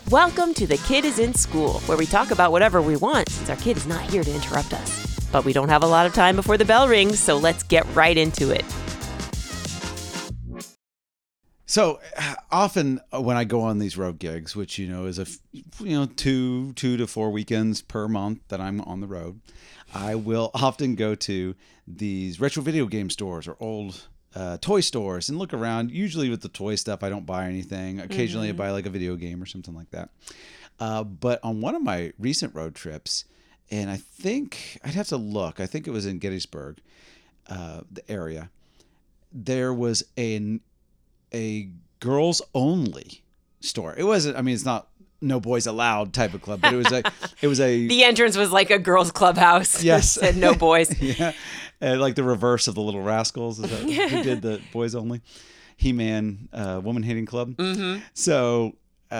Welcome to The Kid is in School, where we talk about whatever we want since our kid is not here to interrupt us. But we don't have a lot of time before the bell rings, so let's get right into it. So often when I go on these road gigs, which, is two to 4 weekends per month that I'm on the road, I will often go to these retro video game stores or old toy stores and look around. Usually with the toy stuff, I don't buy anything. Occasionally I buy like a video game or something like that. But on one of my recent road trips, and I think I'd have to look, I think it was in Gettysburg, the area, there was a girls only store. It wasn't, it's not no boys allowed type of club, but it was a The entrance was like a girls' clubhouse. Yes. Said no boys. Yeah. Like the reverse of the Little Rascals. Is that who did the boys only? He-Man woman hating club. Mm-hmm. So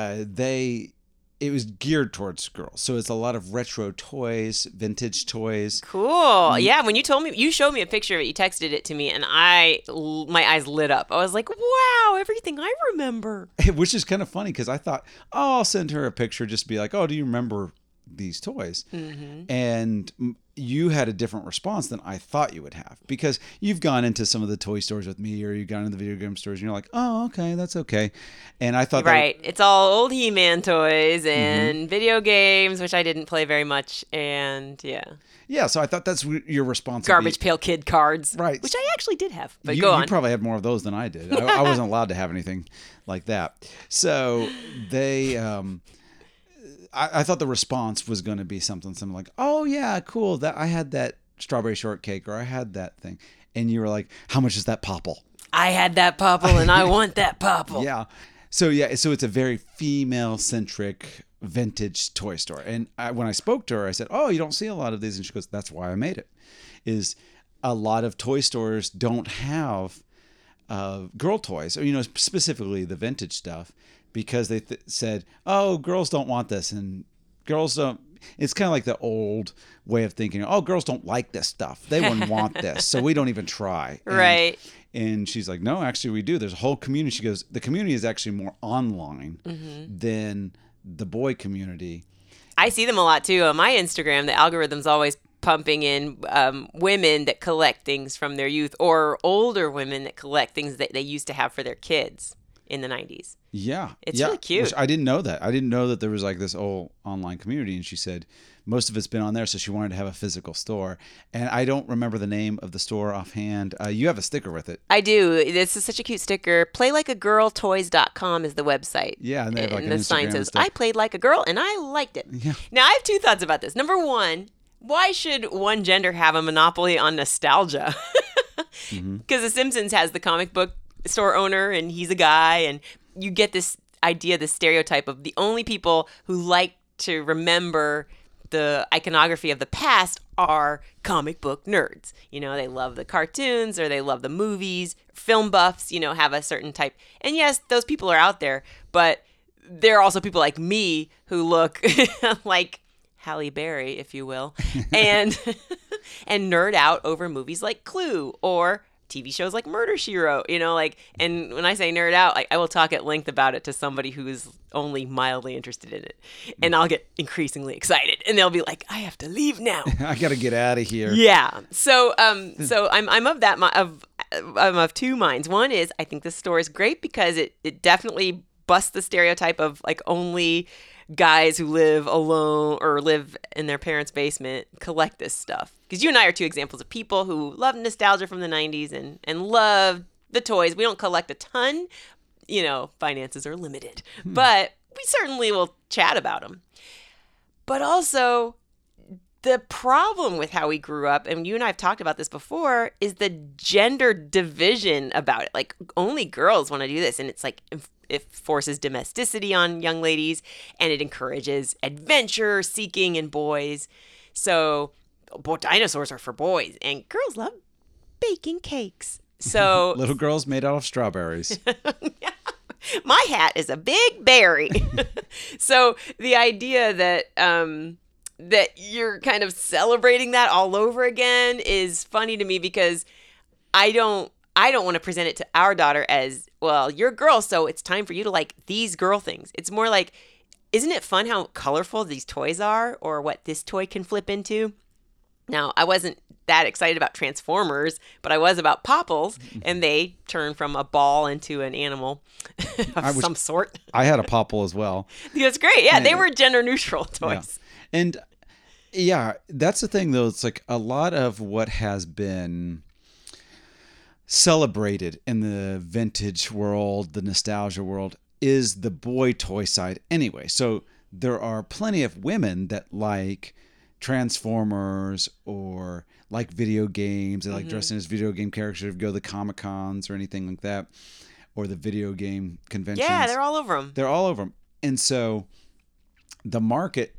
it was geared towards girls. So it's a lot of retro toys, vintage toys. Cool. Yeah, when you showed me a picture of it, you texted it to me, and my eyes lit up. I was like, wow, everything I remember. Which is kind of funny because I thought, I'll send her a picture just to be like, do you remember these toys? Mm-hmm. And you had a different response than I thought you would have, because you've gone into some of the toy stores with me, or you've gone into the video game stores and you're like, oh, okay, that's okay. And I thought it's all old He-Man toys and video games, which I didn't play very much. And yeah, so I thought that's your response. Garbage Pail Kid cards, right? Which I actually did have. But you probably had more of those than I did. I wasn't allowed to have anything like that. So they I thought the response was going to be something like, oh yeah, cool, that I had that strawberry shortcake, or I had that thing. And you were like, how much is that popple? I had that popple and I want that popple. Yeah. So it's a very female-centric vintage toy store. And when I spoke to her, I said, oh, you don't see a lot of these. And she goes, that's why I made it. Is a lot of toy stores don't have girl toys, or, specifically the vintage stuff, because they said, oh, girls don't want this, and girls don't. It's kind of like the old way of thinking, oh, girls don't like this stuff. They wouldn't want this, so we don't even try. Right. And she's like, no, actually we do. There's a whole community. She goes, the community is actually more online than the boy community. I see them a lot too. On my Instagram, the algorithm's always pumping in women that collect things from their youth, or older women that collect things that they used to have for their kids in the 90s. Yeah. It's really cute. Which I didn't know that. I didn't know that there was like this whole online community. And she said most of it's been on there, so she wanted to have a physical store. And I don't remember the name of the store offhand. You have a sticker with it. I do. This is such a cute sticker. PlayLikeAGirlToys.com is the website. Yeah, and they have like and an the sign Instagram says, I played like a girl and I liked it. Yeah. Now, I have two thoughts about this. Number one, why should one gender have a monopoly on nostalgia? Because The Simpsons has the comic book store owner, and he's a guy, and you get this idea, this stereotype of the only people who like to remember the iconography of the past are comic book nerds. They love the cartoons, or they love the movies. Film buffs, have a certain type. And yes, those people are out there, but there are also people like me who look like Halle Berry, if you will, and and nerd out over movies like Clue or TV shows like Murder, She Wrote, and when I say nerd out, I will talk at length about it to somebody who is only mildly interested in it, and I'll get increasingly excited, and they'll be like, I have to leave now. I got to get out of here. Yeah. So I'm of that, I'm of two minds. One is, I think this store is great because it definitely busts the stereotype of like only guys who live alone or live in their parents' basement collect this stuff. Because you and I are two examples of people who love nostalgia from the 90s and love the toys. We don't collect a ton. Finances are limited. But we certainly will chat about them. But also, the problem with how we grew up, and you and I have talked about this before, is the gender division about it. Like, only girls want to do this. And it's like, it forces domesticity on young ladies, and it encourages adventure seeking in boys. So dinosaurs are for boys, and girls love baking cakes. So little girls made out of strawberries. My hat is a big berry. So the idea that that you're kind of celebrating that all over again is funny to me, because I don't want to present it to our daughter as, well, you're a girl, so it's time for you to like these girl things. It's more like, isn't it fun how colorful these toys are, or what this toy can flip into? Now, I wasn't that excited about Transformers, but I was about Popples, and they turn from a ball into an animal of some sort. I had a Popple as well. That's great. Yeah, they were gender neutral toys. Yeah. And yeah, that's the thing, though. It's like a lot of what has been celebrated in the vintage world, the nostalgia world, is the boy toy side anyway. So there are plenty of women that like Transformers or like video games. They like dressing as video game characters, if you go to the Comic-Cons or anything like that, or the video game conventions. Yeah, they're all over them. They're all over them. And so the market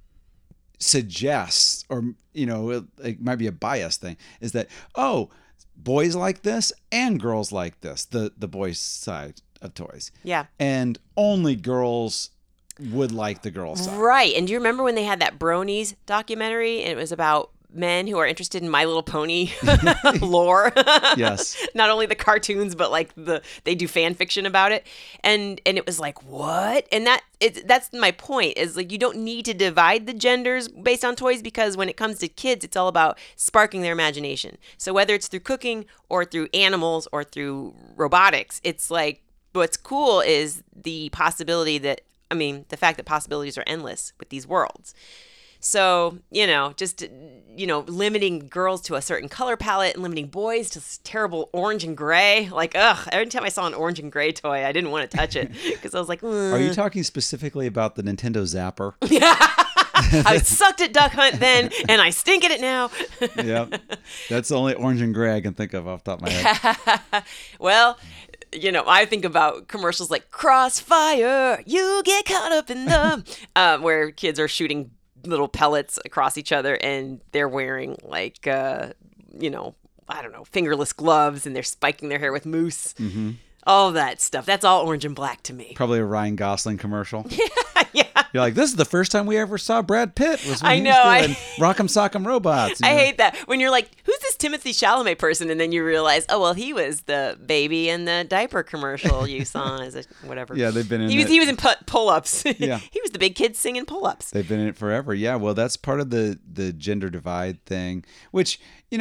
suggests, or, you know, it might be a bias thing, is that, oh, boys like this and girls like this, the boys side of toys. Yeah. And only girls would like the girl side. Right. And do you remember when they had that Bronies documentary, and it was about men who are interested in My Little Pony lore? Yes. Not only the cartoons, but like they do fan fiction about it. And it was like, what? And that's my point, is like, you don't need to divide the genders based on toys, because when it comes to kids, it's all about sparking their imagination. So whether it's through cooking or through animals or through robotics, it's like, what's cool is the possibility that, the fact that possibilities are endless with these worlds. So, just, limiting girls to a certain color palette and limiting boys to terrible orange and gray. Like, every time I saw an orange and gray toy, I didn't want to touch it because I was like, Are you talking specifically about the Nintendo Zapper? Yeah. I sucked at Duck Hunt then, and I stink at it now. Yep. That's the only orange and gray I can think of off the top of my head. Well, I think about commercials like Crossfire, you get caught up in the, where kids are shooting little pellets across each other, and they're wearing like, I don't know, fingerless gloves, and they're spiking their hair with mousse. Mm-hmm. All that stuff. That's all orange and black to me. Probably a Ryan Gosling commercial. Yeah. You're like, this is the first time we ever saw Brad Pitt. Was when I he know. was doing Rock'em Sock'em Robots. I hate that. When you're like, who's this Timothée Chalamet person? And then you realize, oh, well, he was the baby in the diaper commercial you saw as a whatever. Yeah, they've been in it. He was in pull-ups. Yeah. He was the big kid singing pull-ups. They've been in it forever. Yeah, well, that's part of the gender divide thing, which,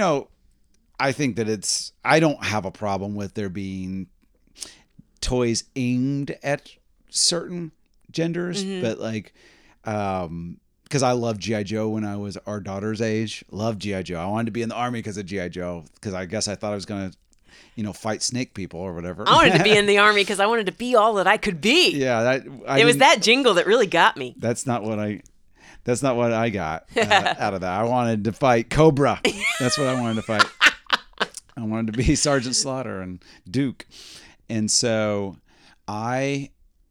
I think that I don't have a problem with there being toys aimed at certain genders, but like, because I loved G.I. Joe when I was our daughter's age. Loved G.I. Joe. I wanted to be in the Army because of G.I. Joe, because I guess I thought I was going to, fight snake people or whatever. I wanted to be in the Army because I wanted to be all that I could be. Yeah. It was that jingle that really got me. That's not what I got out of that. I wanted to fight Cobra. That's what I wanted to fight. I wanted to be Sergeant Slaughter and Duke. And so but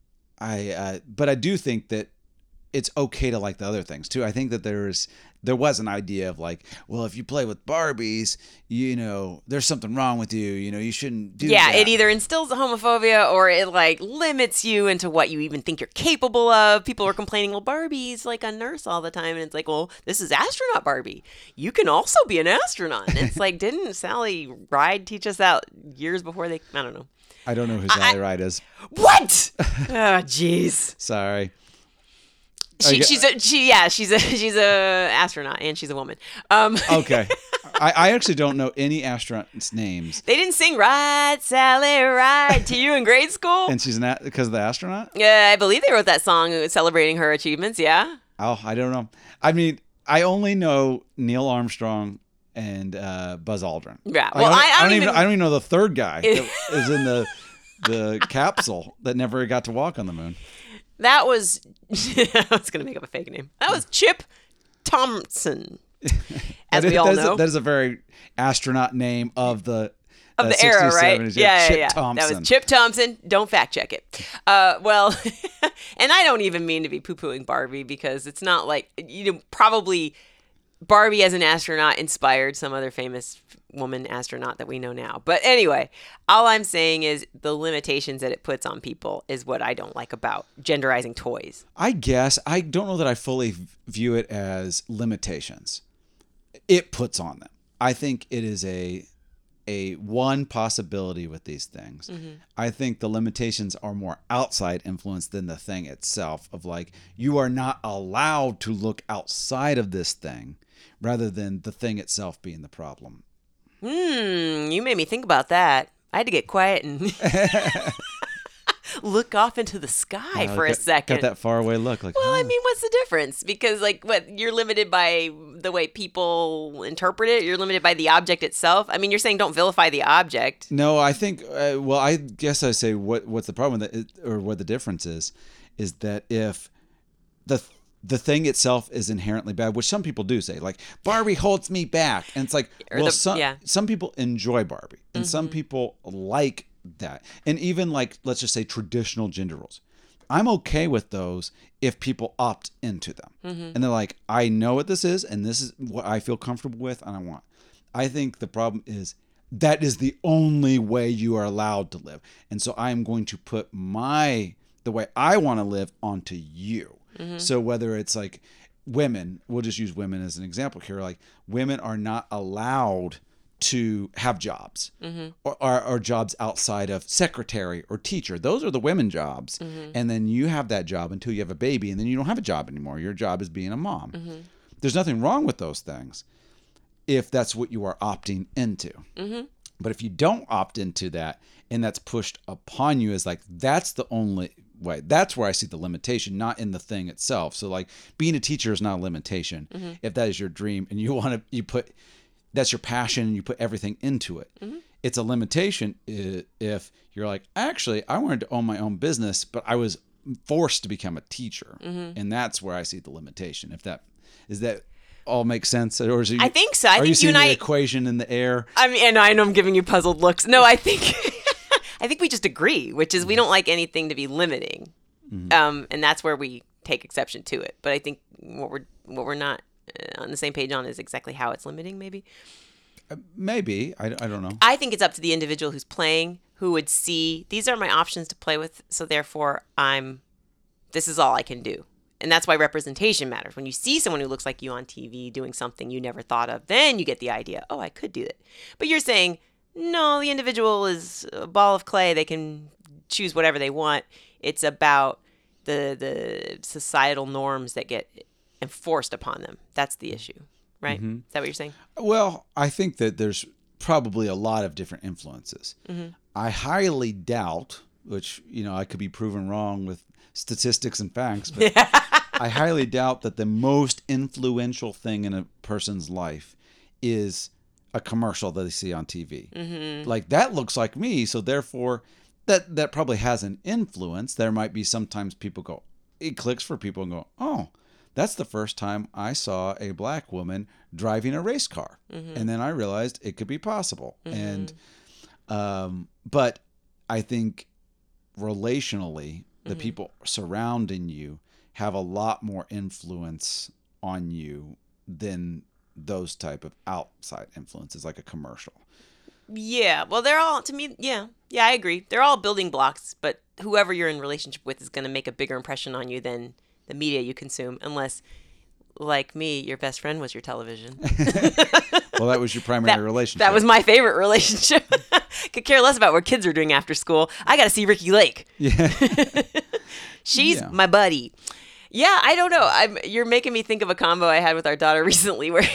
I do think that it's okay to like the other things too. I think that there was an idea of like, well, if you play with Barbies, there's something wrong with you. You shouldn't do that. Yeah, it either instills homophobia or it like limits you into what you even think you're capable of. People are complaining, well, Barbie's like a nurse all the time. And it's like, well, this is astronaut Barbie. You can also be an astronaut. And it's like, didn't Sally Ride teach us that years before I don't know. I don't know who Sally Ride is. What? Oh, jeez. Sorry. She's a astronaut, and she's a woman. Okay. I actually don't know any astronauts' names. They didn't sing "Ride, Sally, Ride" to you in grade school. And she's because of the astronaut? Yeah, I believe they wrote that song celebrating her achievements. Yeah. Oh, I don't know. I only know Neil Armstrong and Buzz Aldrin. Yeah. Well, I don't even know the third guy that is in the capsule that never got to walk on the moon. That was I was going to make up a fake name. That was Chip Thompson. As we all know. That is a very astronaut name of the era, 60s, right? 70s. Yeah. Chip Thompson. That was Chip Thompson. Don't fact check it. Well, and I don't even mean to be poo-pooing Barbie, because it's not like, probably Barbie as an astronaut inspired some other famous woman astronaut that we know now. But anyway, all I'm saying is the limitations that it puts on people is what I don't like about genderizing toys. I guess I don't know that I fully view it as limitations. It puts on them. I think it is a one possibility with these things. I think the limitations are more outside influence than the thing itself, of like, you are not allowed to look outside of this thing, rather than the thing itself being the problem. You made me think about that. I had to get quiet and look off into the sky for a second. Got that far away look. Like, well, I mean, what's the difference? Because, like, what, you're limited by the way people interpret it. You're limited by the object itself. I mean, you're saying don't vilify the object. No, I think. Well, I guess I say what's the problem with it, or what the difference is that if the thing itself is inherently bad, which some people do say, like, Barbie holds me back, and it's like, some people enjoy Barbie, and some people like that, and even, like, let's just say traditional gender roles. I'm okay with those if people opt into them, and they're like, I know what this is, and this is what I feel comfortable with, and I want. I think the problem is that is the only way you are allowed to live, and so I am going to put the way I want to live onto you. So whether it's like women, we'll just use women as an example here. Like, women are not allowed to have jobs or jobs outside of secretary or teacher. Those are the women jobs. And then you have that job until you have a baby, and then you don't have a job anymore. Your job is being a mom. There's nothing wrong with those things if that's what you are opting into. But if you don't opt into that, and that's pushed upon you, as like, that's the only way. That's where I see the limitation, not in the thing itself. So, like, being a teacher is not a limitation. If that is your dream and that's your passion and you put everything into it. It's a limitation if you're like, actually, I wanted to own my own business, but I was forced to become a teacher. And that's where I see the limitation. Is that all make sense? Or is I think so. Are you seeing the equation in the air? I mean, and I know I'm giving you puzzled looks. No, I think I think we just agree, which is we don't like anything to be limiting, and that's where we take exception to it. But I think what we're not on the same page on is exactly how it's limiting. Maybe I don't know. I think it's up to the individual who's playing, who would see these are my options to play with, so therefore this is all I can do. And that's why representation matters. When you see someone who looks like you on TV doing something you never thought of, then you get the idea, oh, I could do it. But you're saying, no, the individual is a ball of clay. They can choose whatever they want. It's about the societal norms that get enforced upon them. That's the issue, right? Is that what you're saying? Well, I think that there's probably a lot of different influences. I highly doubt, which, I could be proven wrong with statistics and facts, but I highly doubt that the most influential thing in a person's life is a commercial that they see on TV. Like, that looks like me, so therefore that probably has an influence. There might be sometimes it clicks for people and go, oh, that's the first time I saw a black woman driving a race car. And then I realized it could be possible. And but I think relationally, the people surrounding you have a lot more influence on you than those type of outside influences, like a commercial. Yeah, well, they're all, to me, yeah, I agree. They're all building blocks, but whoever you're in relationship with is going to make a bigger impression on you than the media you consume, unless, like me, your best friend was your television. Well, that was your primary relationship. That was my favorite relationship. Could care less about what kids are doing after school. I got to see Ricki Lake. Yeah. She's my buddy. Yeah, I don't know. You're making me think of a combo I had with our daughter recently where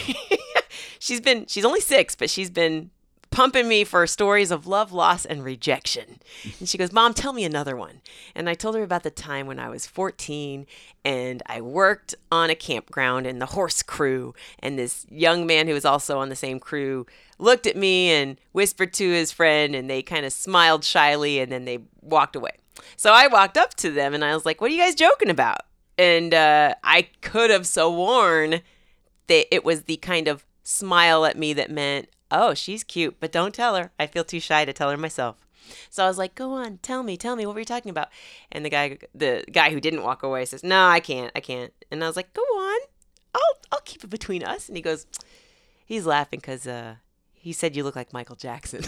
she's only 6, but she's been pumping me for stories of love, loss, and rejection. And she goes, Mom, tell me another one. And I told her about the time when I was 14 and I worked on a campground in the horse crew. And this young man who was also on the same crew looked at me and whispered to his friend, and they kind of smiled shyly, and then they walked away. So I walked up to them and I was like, what are you guys joking about? And I could have sworn that it was the kind of smile at me that meant, oh, she's cute, but don't tell her. I feel too shy to tell her myself. So I was like, go on, tell me, what were you talking about? And the guy who didn't walk away says, no, I can't. And I was like, go on, I'll keep it between us. And he goes, he's laughing because he said you look like Michael Jackson.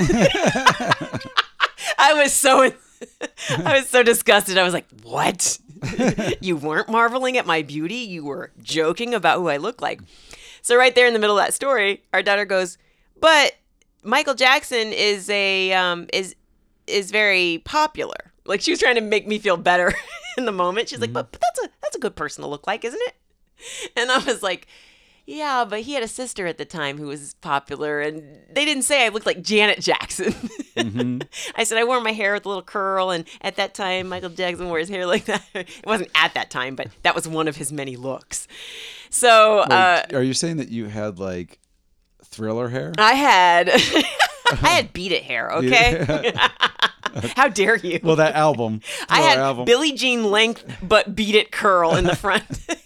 I was so disgusted. I was like, what? You weren't marveling at my beauty? You were joking about who I look like. So right there in the middle of that story, our daughter goes, but Michael Jackson is is very popular. Like, she was trying to make me feel better in the moment. She's like, but that's a good person to look like, isn't it? And I was like, yeah, but he had a sister at the time who was popular, and they didn't say I looked like Janet Jackson. I said I wore my hair with a little curl, and at that time, Michael Jackson wore his hair like that. It wasn't at that time, but that was one of his many looks. So, Wait, are you saying that you had like Thriller hair? I had Beat It hair, okay? How dare you? Well, that album. I had album. Billie Jean length, but Beat It curl in the front.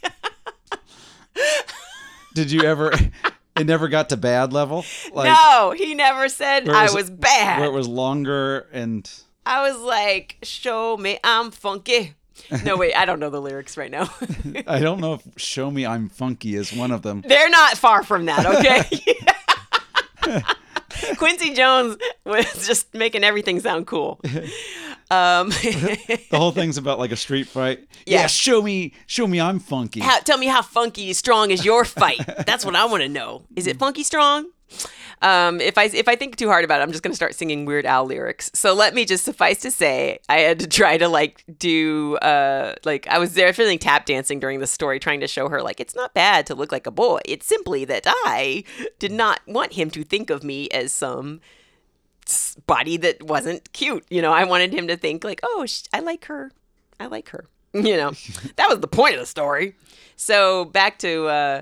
Did you ever? It never got to bad level. Like, no, he never said I was bad. Where it was longer and. I was like, "Show me I'm funky." No, wait, I don't know the lyrics right now. I don't know if "Show Me I'm Funky" is one of them. They're not far from that, okay? Quincy Jones was just making everything sound cool. The whole thing's about like a street fight. Yeah, show me I'm funky. Tell me how funky strong is your fight. That's what I want to know. Is it funky strong? If I think too hard about it, I'm just going to start singing Weird Al lyrics. So let me just suffice to say, I had to try to do I was there feeling tap dancing during the story, trying to show her like it's not bad to look like a boy. It's simply that I did not want him to think of me as some body that wasn't cute. I wanted him to think like, oh, I like her. That was the point of the story. So back to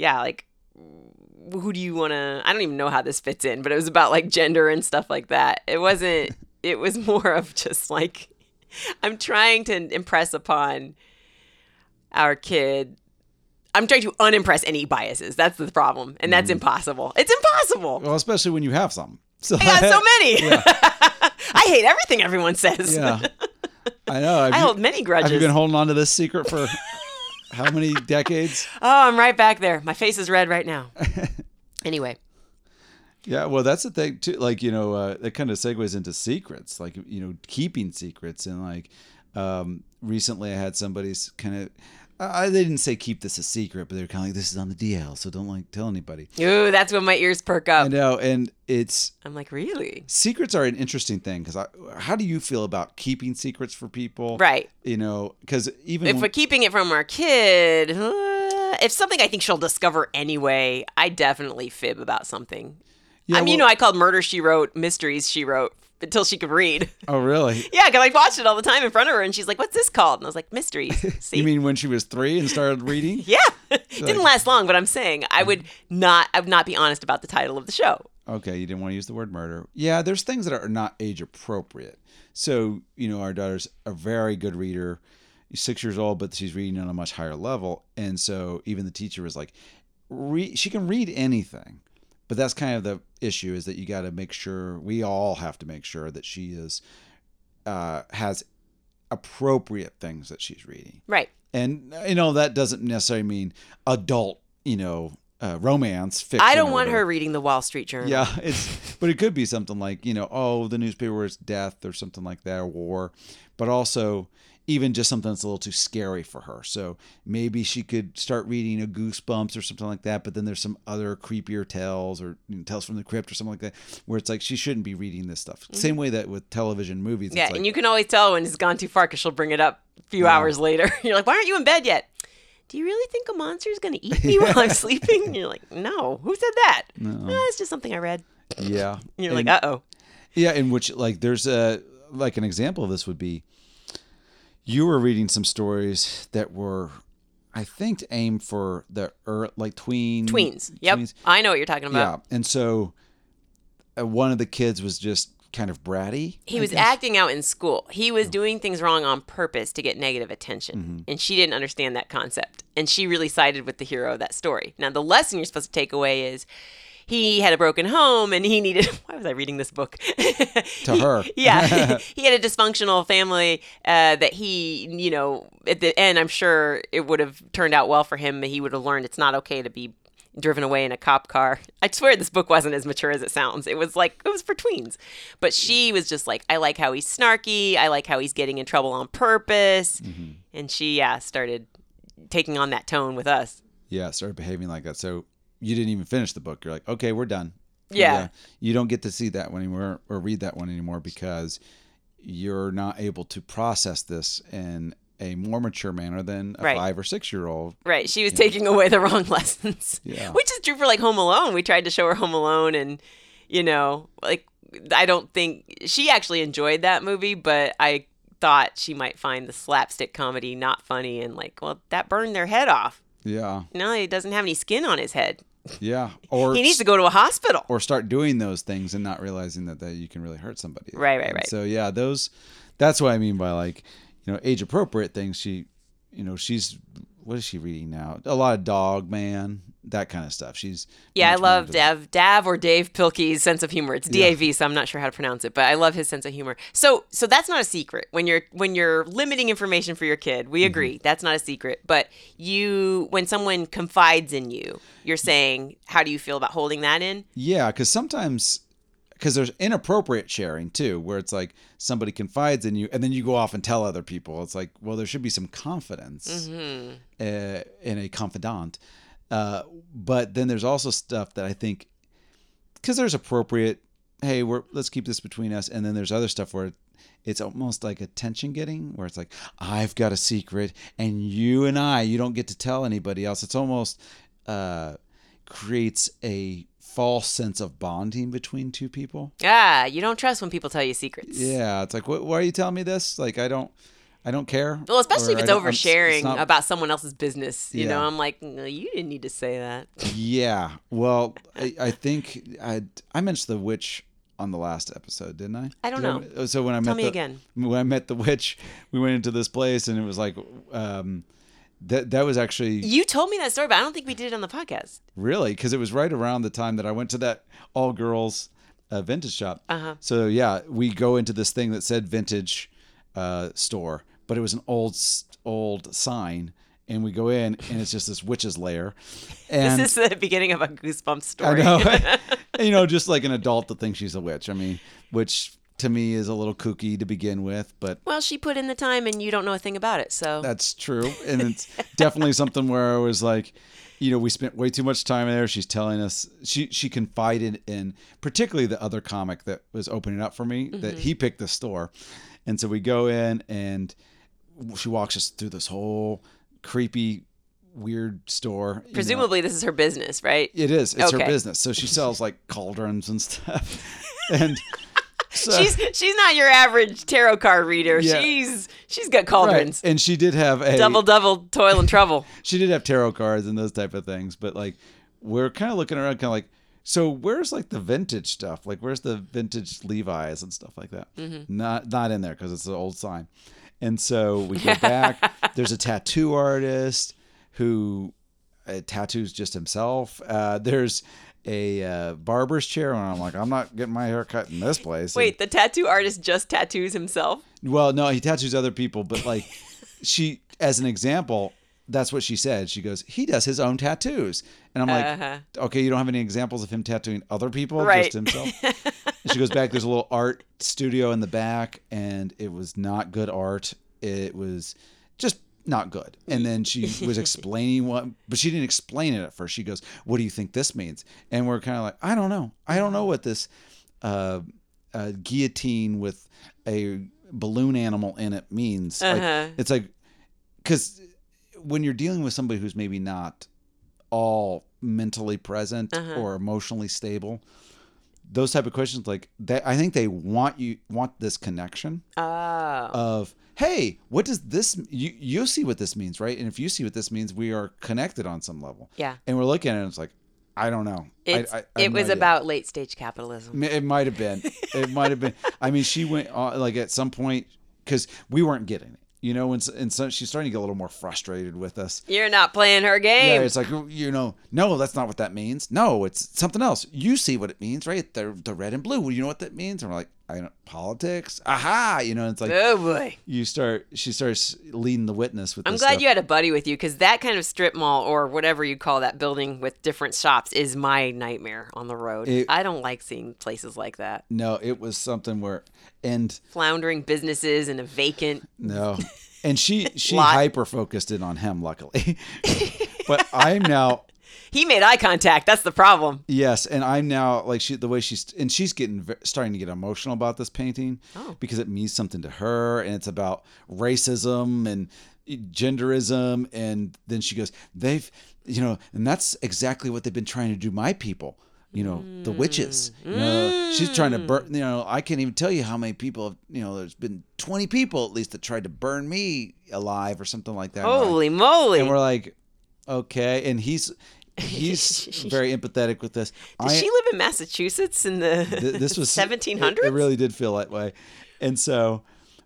who do you want to, I don't even know how this fits in, but it was about like gender and stuff like that. It was more of just like, I'm trying to impress upon our kid. I'm trying to unimpress any biases. That's the problem. And that's impossible. It's impossible. Well, especially when you have some. So I got so many. Yeah. I hate everything everyone says. Yeah. I know. I hold many grudges. Have you been holding on to this secret for how many decades? Oh, I'm right back there. My face is red right now. Anyway. Yeah, well, that's the thing too. Like, that kind of segues into secrets, like, keeping secrets. And like, recently I had somebody's kind of, they didn't say keep this a secret, but they're kind of like, this is on the DL, so don't tell anybody. Ooh, that's when my ears perk up. I know, and I'm like, really? Secrets are an interesting thing, because how do you feel about keeping secrets for people? Right. Because even if we're keeping it from our kid, if something I think she'll discover anyway, I definitely fib about something. Yeah, I called Murder, She Wrote, Mysteries, She Wrote, until she could read. Oh, really? Yeah, because I watched it all the time in front of her, and she's like, what's this called? And I was like, Mysteries. See? You mean when she was 3 and started reading? Yeah. Didn't last long, but I'm saying I would not be honest about the title of the show. Okay, you didn't want to use the word murder. Yeah, there's things that are not age appropriate. So, our daughter's a very good reader. She's 6 years old, but she's reading on a much higher level. And so even the teacher was like, she can read anything. But that's kind of the issue, is that you got to make sure, we all have to make sure that she has appropriate things that she's reading. Right. And, that doesn't necessarily mean adult, romance fiction. I don't want her reading the Wall Street Journal. Yeah, but it could be something like, the newspaper is death or something like that, or war, but also even just something that's a little too scary for her. So maybe she could start reading a Goosebumps or something like that, but then there's some other creepier tales, or Tales from the Crypt or something like that, where it's like she shouldn't be reading this stuff. Mm-hmm. Same way that with television movies. Yeah, and you can always tell when it's gone too far because she'll bring it up a few hours later. You're like, why aren't you in bed yet? Do you really think a monster is going to eat me while I'm sleeping? And you're like, no. Who said that? No. It's just something I read. Yeah. And you're like, uh-oh. Yeah, in which, like, there's an example of this would be, you were reading some stories that were, I think, aimed for the tweens. Yep. Tweens. I know what you're talking about. Yeah. And so one of the kids was just kind of bratty. He was acting out in school. He was doing things wrong on purpose to get negative attention. Mm-hmm. And she didn't understand that concept. And she really sided with the hero of that story. Now, the lesson you're supposed to take away is he had a broken home and he needed, why was I reading this book? To her. Yeah. He had a dysfunctional family that he, at the end, I'm sure it would have turned out well for him. He would have learned it's not okay to be driven away in a cop car. I swear this book wasn't as mature as it sounds. It was for tweens. But she was just like, I like how he's snarky. I like how he's getting in trouble on purpose. Mm-hmm. And she, started taking on that tone with us. Yeah, started behaving like that. So you didn't even finish the book. You're like, okay, we're done. Yeah. You don't get to see that one anymore or read that one anymore because you're not able to process this in a more mature manner than a Right. 5 or 6-year-old. Right. She was taking away the wrong lessons. Yeah. Which is true for like Home Alone. We tried to show her Home Alone and, like, I don't think she actually enjoyed that movie, but I thought she might find the slapstick comedy not funny and like, well, that burned their head off. Yeah. No, he doesn't have any skin on his head. Yeah. Or He needs to go to a hospital. or start doing those things and not realizing that you can really hurt somebody. Right. So yeah, that's what I mean by like, age appropriate things. She's what is she reading now? A lot of Dog Man, that kind of stuff. I much love more into Dav or Dave Pilkey's sense of humor. It's DAV, so I'm not sure how to pronounce it, but I love his sense of humor. So that's not a secret. When you're limiting information for your kid, we agree. That's not a secret. But when someone confides in you, you're saying, how do you feel about holding that in? Yeah, because there's inappropriate sharing too, where it's like somebody confides in you and then you go off and tell other people. It's like, well, there should be some confidence in a confidant. But then there's also stuff that I think, because there's appropriate, hey, let's keep this between us. And then there's other stuff where it's almost like attention getting, where it's like, I've got a secret and you don't get to tell anybody else. It's almost creates a false sense of bonding between two people. You don't trust when people tell you secrets. Yeah, it's like, why are you telling me this? Like, I don't care. Well, especially if it's oversharing it's not, about someone else's business. You Yeah. know, I'm like, no, you didn't need to say that. Yeah. Well, I think I mentioned the witch on the last episode, didn't I? I don't know. So when I met the witch, we went into this place and it was like, that was actually You told me that story, but I don't think we did it on the podcast. really, because it was right around the time that I went to that all girls vintage shop. Uh-huh. So yeah, we go into this thing that said vintage store, but it was an old sign, and we go in and it's just this witch's lair. And This is the beginning of a Goosebumps story. I know. Just like an adult that thinks she's a witch. I mean, which to me is a little kooky to begin with, but Well, she put in the time and you don't know a thing about it, so. that's true. And it's definitely something where I was like, we spent way too much time there. She's telling us, she confided in particularly the other comic that was opening up for me, that he picked the store. And so we go in and she walks us through this whole creepy, weird store. Presumably this is her business, right? It is. It's her Okay. business. So she sells like cauldrons and stuff. And so, She's not your average tarot card reader. Yeah. She's got cauldrons. right. And she did have Double, toil and trouble. she did have tarot cards and those type of things. But like, we're kind of looking around, kind of like, so where's like the vintage stuff? Like, where's the vintage Levi's and stuff like that? Not in there because it's an old sign. And so we go back. There's a tattoo artist who tattoos just himself. There's a barber's chair, and I'm like, I'm not getting my hair cut in this place. Wait, the tattoo artist just tattoos himself? Well, no, he tattoos other people, but like she, as an example, that's what she said. She goes, he does his own tattoos. And I'm like, okay, you don't have any examples of him tattooing other people, Right. just himself? And she goes back, there's a little art studio in the back, and it was not good art. It was just not good. And then she was explaining but she didn't explain it at first. She goes, what do you think this means? And we're kind of like, I don't know. I don't know what this guillotine with a balloon animal in it means. Like, it's like, because when you're dealing with somebody who's maybe not all mentally present or emotionally stable, those type of questions, like that, I think they want this connection of, hey, what does this, you see what this means, right? And if you see what this means, we are connected on some level. Yeah. And we're looking at it and it's like, I don't know. I have It no was idea. about late stage capitalism. It might have been. It might have been. I mean, she went on, like at some point, because we weren't getting it. And so she's starting to get a little more frustrated with us. You're not playing her game. Yeah, it's like, no, that's not what that means. No, it's something else. You see what it means, right? The red and blue. Well, you know what that means? And we're like, I don't, politics. Aha! It's like, Oh boy. she starts leading the witness with I'm this glad stuff. you had a buddy with you, because that kind of strip mall or whatever you call that building with different shops is my nightmare on the road. I don't like seeing places like that. No, it was something where, and Floundering businesses and a vacant. no. And she Lot. hyper focused in on him, luckily. But I'm now He made eye contact. That's the problem. Yes, and I'm now like she's getting starting to get emotional about this painting because it means something to her, and it's about racism and genderism, and then she goes, and that's exactly what they've been trying to do my people. The witches. She's trying to burn. I can't even tell you how many people have. There's been 20 people at least that tried to burn me alive or something like that. Holy moly! And we're like, okay, and he's very empathetic with this. Did she live in Massachusetts in the this was 1700s? It really did feel that way, and so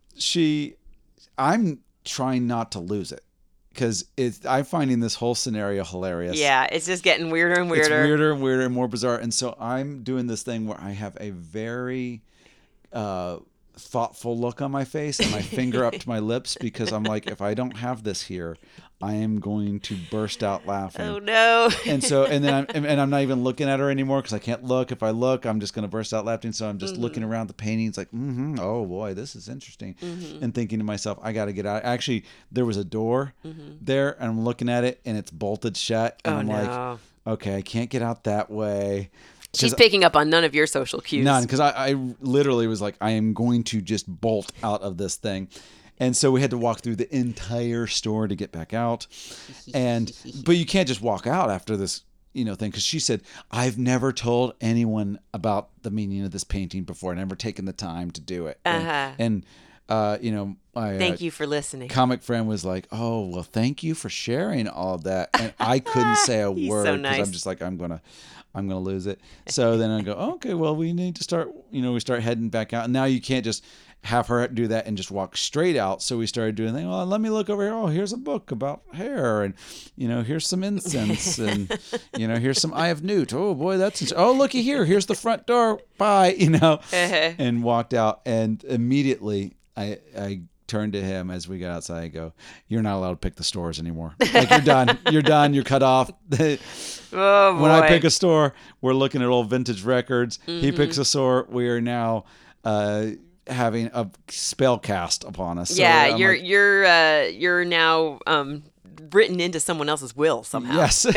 I'm trying not to lose it. Because I'm finding this whole scenario hilarious. Yeah, it's just getting weirder and weirder. It's weirder and weirder and more bizarre. And so I'm doing this thing where I have a very thoughtful look on my face and my finger up to my lips because I'm like, if I don't have this here, I am going to burst out laughing. Oh no! and I'm not even looking at her anymore because I can't look. If I look, I'm just going to burst out laughing. So I'm just looking around the paintings like, oh boy, this is interesting, and thinking to myself, I got to get out. Actually, there was a door there, and I'm looking at it, and it's bolted shut, and I'm like, okay, I can't get out that way. She's picking up on none of your social cues. None, because I literally was like, I am going to just bolt out of this thing. And so we had to walk through the entire store to get back out. But you can't just walk out after this, thing. Because she said, I've never told anyone about the meaning of this painting before. I never taken the time to do it. My thank you for listening. Comic friend was like, oh, well, thank you for sharing all of that. And I couldn't say a word because nice. I'm just like, I'm gonna lose it. So then I go, okay, well, we need to start. We start heading back out, and now you can't just have her do that and just walk straight out. So we started doing things. Well, let me look over here. Oh, here's a book about hair, and here's some incense, and here's some Eye of Newt. Oh boy, oh looky here. Here's the front door. Bye. And walked out, and immediately I turned to him as we got outside. I go, "You're not allowed to pick the stores anymore. Like you're done. You're done. You're cut off." Oh boy. When I pick a store, we're looking at old vintage records. He picks a store. We are now having a spell cast upon us. Yeah, so you're now written into someone else's will somehow. Yes.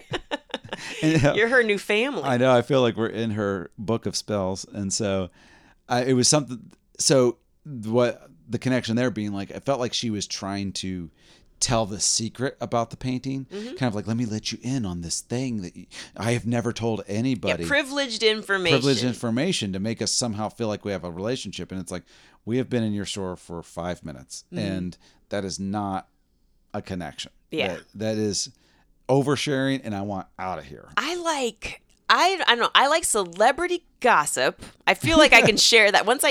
You're her new family. I know. I feel like we're in her book of spells, and so it was something. So what the connection there being like, I felt like she was trying to tell the secret about the painting, kind of like, let me let you in on this thing that I have never told anybody. Yeah, privileged information to make us somehow feel like we have a relationship. And it's like, we have been in your store for 5 minutes, and that is not a connection. Yeah. That is oversharing, and I want out of here. I don't know. I like celebrity gossip. I feel like I can share that when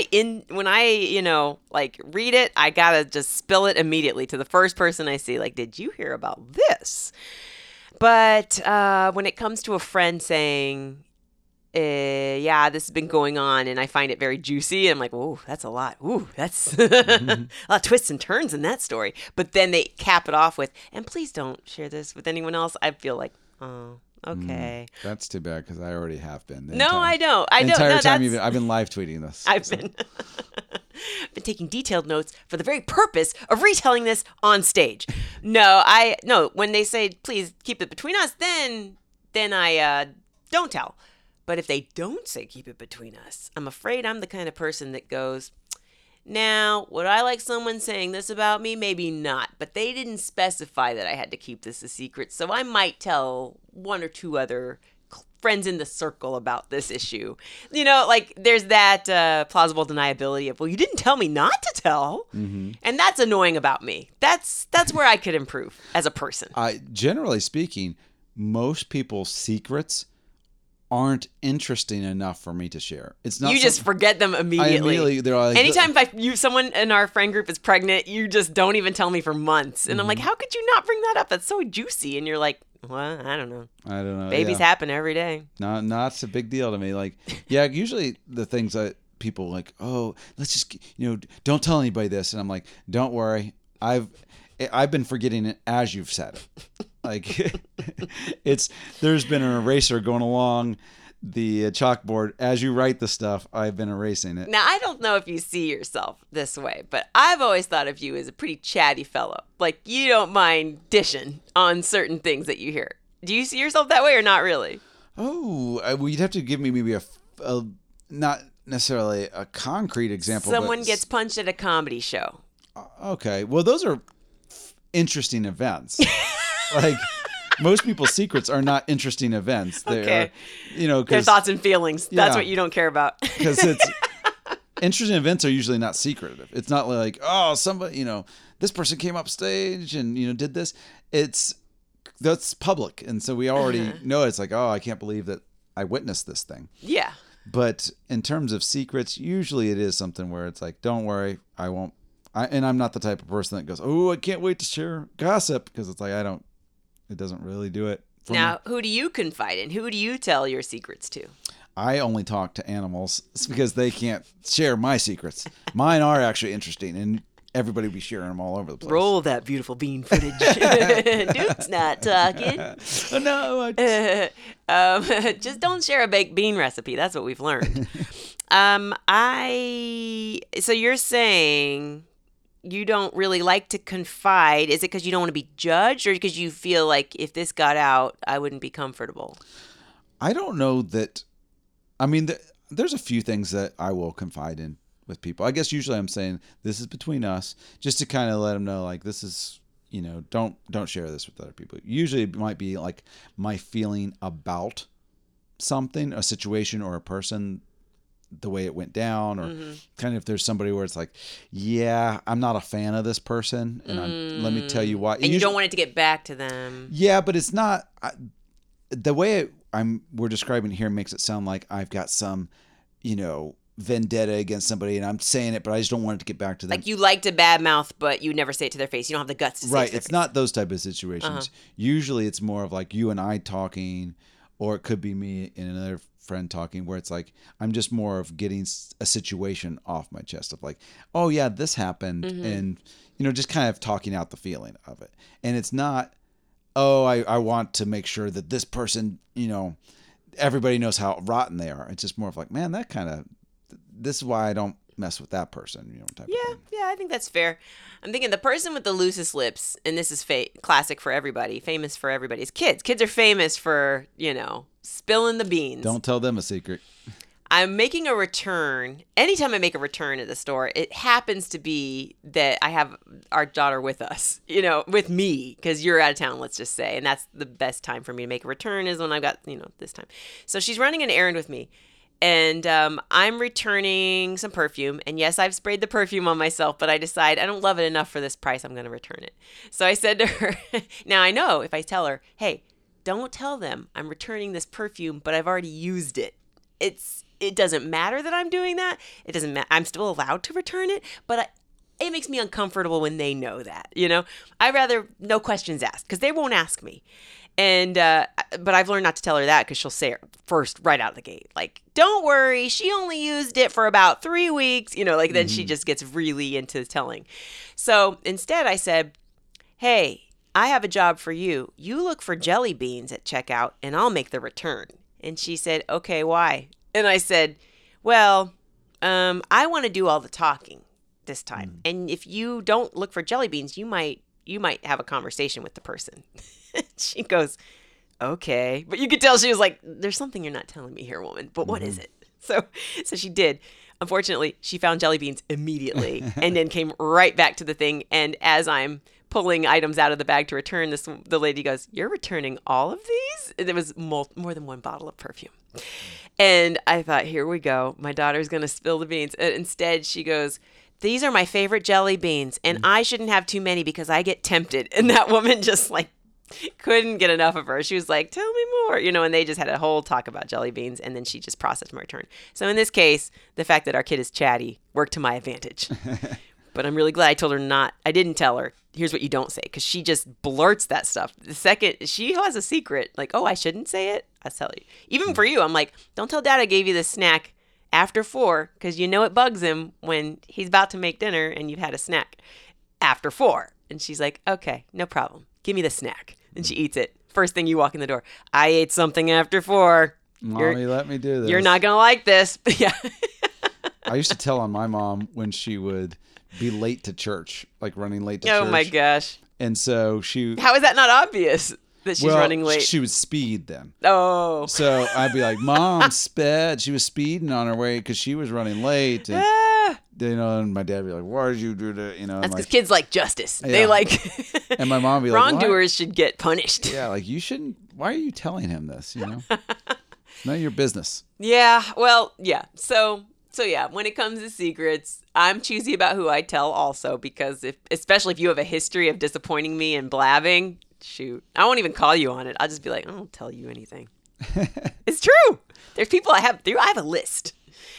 I read it, I gotta just spill it immediately to the first person I see. Like, did you hear about this? But when it comes to a friend saying, yeah, this has been going on, and I find it very juicy, I'm like, oh, that's a lot. Ooh, that's a lot of twists and turns in that story. But then they cap it off with, and please don't share this with anyone else. I feel like, oh. Okay. That's too bad because I already have been. I don't. The entire time I've been live tweeting this. I've been taking detailed notes for the very purpose of retelling this on stage. No, when they say please keep it between us, then I don't tell. But if they don't say keep it between us, I'm afraid I'm the kind of person that goes, now, would I like someone saying this about me? Maybe not, but they didn't specify that I had to keep this a secret, so I might tell one or two other friends in the circle about this issue. There's that plausible deniability of, well, you didn't tell me not to tell, and that's annoying about me. That's where I could improve as a person. Generally speaking, most people's secrets aren't interesting enough for me to share. It's not. You just forget them immediately. They're like, anytime someone in our friend group is pregnant, you just don't even tell me for months. And I'm like, how could you not bring that up? That's so juicy. And you're like, well, I don't know. Babies happen every day. Not a big deal to me. Like, yeah, usually the things that people like, oh, let's just, don't tell anybody this. And I'm like, don't worry. I've been forgetting it as you've said it. Like there's been an eraser going along the chalkboard as you write the stuff. I've been erasing it. Now, I don't know if you see yourself this way, but I've always thought of you as a pretty chatty fellow. Like, you don't mind dishing on certain things that you hear. Do you see yourself that way or not really? Oh, well, you'd have to give me maybe a not necessarily a concrete example. Someone but gets punched at a comedy show. Okay. Well, those are interesting events. Like, most people's secrets are not interesting events. They're, their thoughts and feelings. That's what you don't care about. Because interesting events are usually not secretive. It's not like, oh, somebody, this person came up stage and, did this. That's public. And so we already know it's like, oh, I can't believe that I witnessed this thing. Yeah. But in terms of secrets, usually it is something where it's like, don't worry, I won't. And I'm not the type of person that goes, oh, I can't wait to share gossip, because it's like, it doesn't really do it. Now, who do you confide in? Who do you tell your secrets to? I only talk to animals. It's because they can't share my secrets. Mine are actually interesting, and everybody will be sharing them all over the place. Roll that beautiful bean footage. Duke's not talking. Oh, no. Just don't share a baked bean recipe. That's what we've learned. So you're saying you don't really like to confide. Is it because you don't want to be judged, or because you feel like if this got out, I wouldn't be comfortable? I don't know that. I mean, there's a few things that I will confide in with people. I guess usually I'm saying this is between us, just to kind of let them know, like, this is, don't share this with other people. Usually it might be like my feeling about something, a situation or a person, the way it went down, or kind of if there's somebody where it's like, yeah, I'm not a fan of this person, and let me tell you why. And you don't want it to get back to them. Yeah, but it's not the way we're describing it here makes it sound like I've got some, vendetta against somebody, and I'm saying it, but I just don't want it to get back to them. Like you like to badmouth, but you never say it to their face. You don't have the guts to say it to their face. It's not those type of situations. Usually it's more of like you and I talking, or it could be me and another friend talking, where it's like I'm just more of getting a situation off my chest of like, oh yeah, this happened, and just kind of talking out the feeling of it. And it's not, oh, I want to make sure that this person, everybody knows how rotten they are. It's just more of like, man, this is why I don't mess with that person, type of thing. Yeah, I think that's fair. I'm thinking the person with the loosest lips, and this is classic for everybody, famous for everybody, is kids. Kids are famous for, spilling the beans. Don't tell them a secret. I'm making a return. Anytime I make a return at the store, it happens to be that I have our daughter with us, with me, because you're out of town, let's just say. And that's the best time for me to make a return is when I've got, this time. So she's running an errand with me. And I'm returning some perfume. And yes, I've sprayed the perfume on myself, but I decide I don't love it enough for this price. I'm going to return it. So I said to her, now I know if I tell her, hey, don't tell them I'm returning this perfume, but I've already used it. It doesn't matter that I'm doing that. It doesn't matter. I'm still allowed to return it, but it makes me uncomfortable when they know that, I'd rather no questions asked, because they won't ask me. And, but I've learned not to tell her that, because she'll say it first right out of the gate. Like, don't worry, she only used it for about 3 weeks, then she just gets really into telling. So instead I said, hey, I have a job for you. You look for jelly beans at checkout and I'll make the return. And she said, okay, why? And I said, well, I want to do all the talking this time. And if you don't look for jelly beans, you might have a conversation with the person. She goes, okay. But you could tell she was like, there's something you're not telling me here, woman. But what is it? So she did. Unfortunately, she found jelly beans immediately and then came right back to the thing. And as I'm pulling items out of the bag to return, the lady goes, you're returning all of these? And there was more than one bottle of perfume. And I thought, here we go. My daughter's going to spill the beans. Instead, she goes, these are my favorite jelly beans. And I shouldn't have too many because I get tempted. And that woman just couldn't get enough of her. She was like, tell me more, and they just had a whole talk about jelly beans, and then she just processed my return. So in this case, the fact that our kid is chatty worked to my advantage. But I'm really glad I told her I didn't tell her, here's what you don't say, because she just blurts that stuff. The second she has a secret, like, oh, I shouldn't say it, I'll tell you. Even for you, I'm like, don't tell Dad I gave you this snack after 4, because it bugs him when he's about to make dinner and you've had a snack after 4. And she's like, okay, no problem. Give me the snack. And she eats it. First thing you walk in the door, I ate something after 4. Mommy, let me do this. You're not going to like this. Yeah. I used to tell on my mom when she would be late to church, like running late to church. Oh my gosh. And so How is that not obvious? that she's running late. She would speed then. Oh. So I'd be like, Mom sped. She was speeding on her way because she was running late. And, and my dad would be like, why did you do that? That's because kids like justice. Yeah. They like. And my mom would be like, wrongdoers should get punished. Yeah, like you shouldn't. Why are you telling him this? It's none of your business. Yeah. Well, yeah. So yeah, when it comes to secrets, I'm choosy about who I tell also because especially if you have a history of disappointing me and blabbing, shoot, I won't even call you on it. I'll just be like, I don't tell you anything. It's true. There's people I have a list.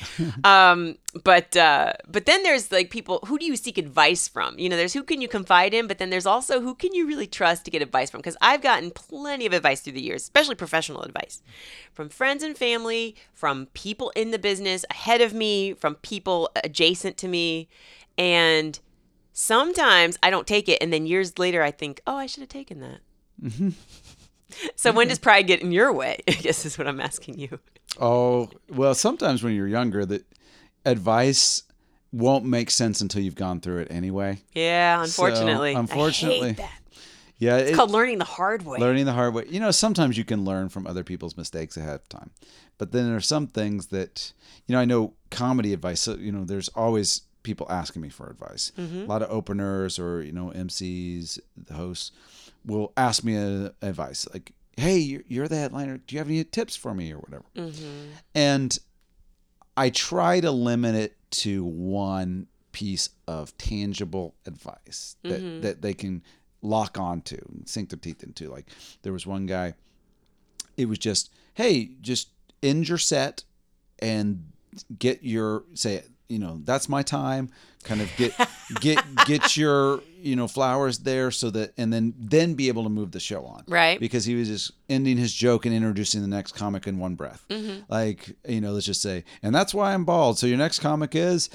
But then there's like people, who do you seek advice from? There's who can you confide in, but then there's also who can you really trust to get advice from? Because I've gotten plenty of advice through the years, especially professional advice from friends and family, from people in the business ahead of me, from people adjacent to me. And sometimes I don't take it. And then years later, I think, oh, I should have taken that. Mm-hmm. So when does pride get in your way? I guess is what I'm asking you. Oh, well, sometimes when you're younger, the advice won't make sense until you've gone through it anyway. Yeah, unfortunately. I hate that. Yeah, it's called learning the hard way. Learning the hard way. Sometimes you can learn from other people's mistakes ahead of time. But then there are some things that, I know comedy advice, so, there's always people asking me for advice. Mm-hmm. A lot of openers or, MCs, the hosts will ask me advice like, hey, you're the headliner. Do you have any tips for me or whatever? Mm-hmm. And I try to limit it to one piece of tangible advice that they can lock onto and sink their teeth into. Like there was one guy, it was just, hey, just end your set and get your, that's my time. Kind of get your, flowers there so that, and then be able to move the show on. Right. Because he was just ending his joke and introducing the next comic in one breath. Mm-hmm. Like, let's just say, and that's why I'm bald. So your next comic is,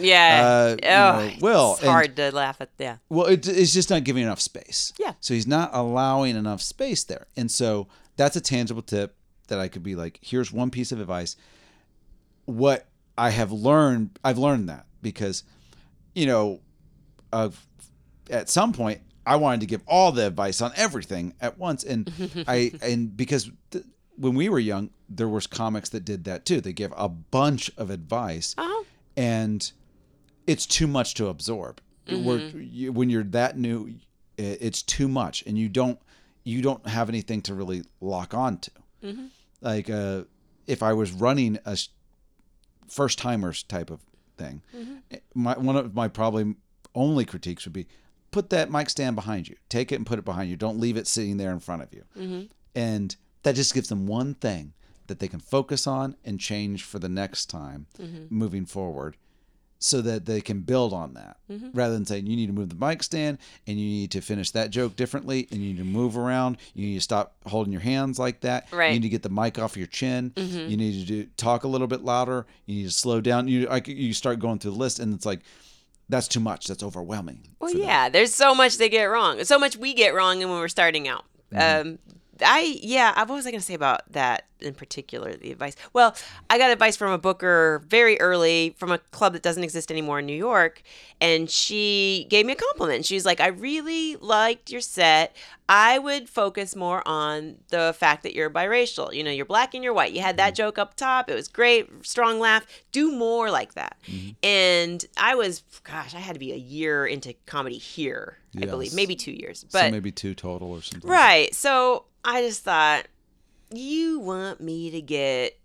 Will. It's hard to laugh at. Yeah. Well, it's just not giving enough space. Yeah. So he's not allowing enough space there. And so that's a tangible tip that I could be like, here's one piece of advice. What I've learned that because, at some point I wanted to give all the advice on everything at once. And because when we were young, there was comics that did that too. They give a bunch of advice and it's too much to absorb. Mm-hmm. When you're that new, it's too much and you don't have anything to really lock on to. Mm-hmm. Like, if I was running a first timers type of thing, one of my probably only critiques would be put that mic stand behind you, take it and put it behind you. Don't leave it sitting there in front of you. Mm-hmm. And that just gives them one thing that they can focus on and change for the next time moving forward so that they can build on that rather than saying you need to move the mic stand and you need to finish that joke differently and you need to move around. You need to stop holding your hands like that. Right. You need to get the mic off your chin. Mm-hmm. You need to talk a little bit louder. You need to slow down. You start going through the list and it's like, that's too much. That's overwhelming. Well, yeah, there's so much they get wrong. So much we get wrong when we're starting out. Mm-hmm. What was I going to say about that in particular, the advice? Well, I got advice from a booker very early from a club that doesn't exist anymore in New York. And she gave me a compliment. She was like, I really liked your set. I would focus more on the fact that you're biracial. You're black and you're white. You had that joke up top. It was great. Strong laugh. Do more like that. Mm-hmm. And I had to be a year into comedy here, I believe. Maybe 2 years. But so maybe 2 total or something. Right. So I just thought, you want me to get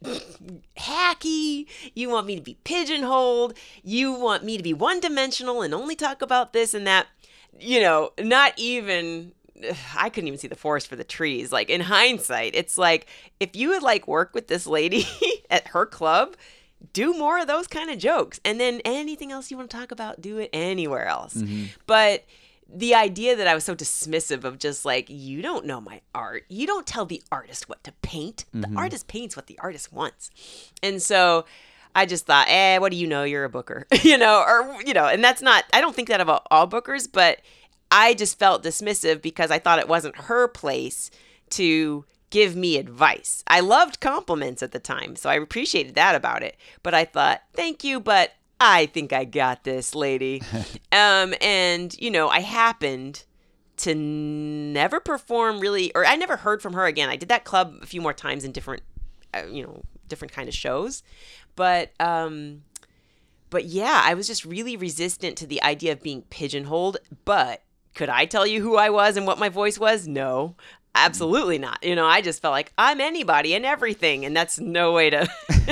hacky, you want me to be pigeonholed, you want me to be one-dimensional and only talk about this and that, not even, I couldn't even see the forest for the trees. Like in hindsight, it's like, if you would work with this lady at her club, do more of those kind of jokes. And then anything else you want to talk about, do it anywhere else. Mm-hmm. But the idea that I was so dismissive of just you don't know my art. You don't tell the artist what to paint. The artist paints what the artist wants. And so I just thought, what do you know? You're a booker, and that's not, I don't think that about all bookers, but I just felt dismissive because I thought it wasn't her place to give me advice. I loved compliments at the time, so I appreciated that about it. But I thought, thank you, but I think I got this, lady. And, I happened to never perform really, or I never heard from her again. I did that club a few more times in different, different kind of shows. But yeah, I was just really resistant to the idea of being pigeonholed. But could I tell you who I was and what my voice was? No, absolutely not. I just felt like I'm anybody and everything, and that's no way to.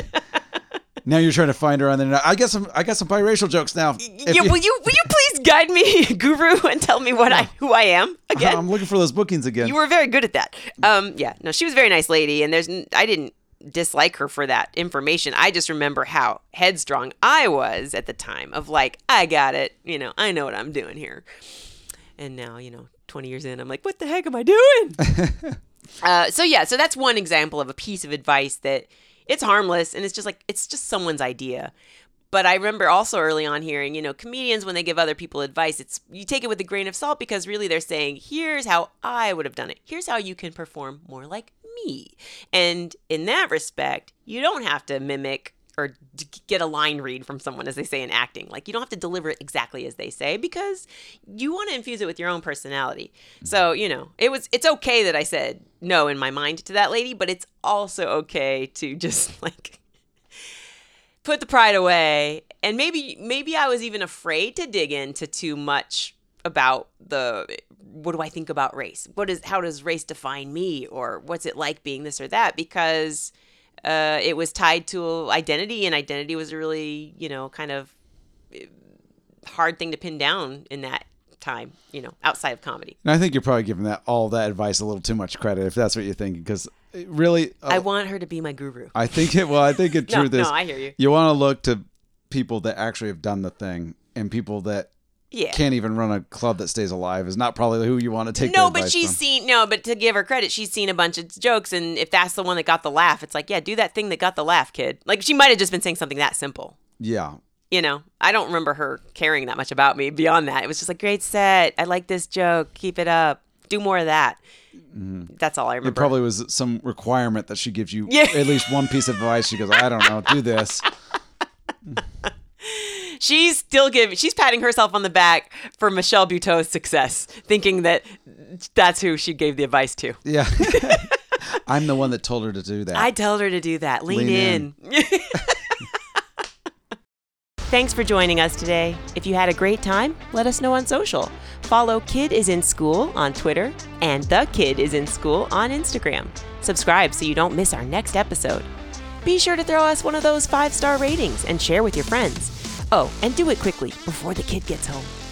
Now you're trying to find her on the internet. I got some biracial jokes now. Yeah, will you please guide me, Guru, and tell me who I am again? I'm looking for those bookings again. You were very good at that. No, she was a very nice lady, and I didn't dislike her for that information. I just remember how headstrong I was at the time of like, I got it. I know what I'm doing here. And now, 20 years in, I'm like, what the heck am I doing? So that's one example of a piece of advice that it's harmless, and it's just someone's idea. But I remember also early on hearing, comedians, when they give other people advice, you take it with a grain of salt, because really they're saying, here's how I would have done it. Here's how you can perform more like me. And in that respect, you don't have to mimic or get a line read from someone, as they say in acting. Like, you don't have to deliver it exactly as they say, because you want to infuse it with your own personality. So, it's okay that I said no in my mind to that lady, but it's also okay to just like put the pride away. And maybe I was even afraid to dig into too much about what do I think about race? How does race define me? Or what's it like being this or that? Because it was tied to identity, and identity was a really, kind of hard thing to pin down in that time, outside of comedy. And I think you're probably giving all that advice a little too much credit, if that's what you're thinking, because really, I want her to be my guru. I think truth is, I hear you. You want to look to people that actually have done the thing, and people that can't even run a club that stays alive is not probably who you want to take. But to give her credit, she's seen a bunch of jokes, and if that's the one that got the laugh, it's like, yeah, do that thing that got the laugh, kid. Like, she might have just been saying something that simple. Yeah. I don't remember her caring that much about me beyond that. It was just like, great set. I like this joke. Keep it up. Do more of that. Mm-hmm. That's all I remember. It probably was some requirement that she gives you at least one piece of advice. She goes, I don't know, do this. She's patting herself on the back for Michelle Buteau's success, thinking that that's who she gave the advice to. Yeah. I'm the one that told her to do that. I told her to do that. Lean in. Thanks for joining us today. If you had a great time, let us know on social. Follow Kid is in School on Twitter and The Kid is in School on Instagram. Subscribe so you don't miss our next episode. Be sure to throw us one of those 5-star ratings and share with your friends. Oh, and do it quickly before the kid gets home.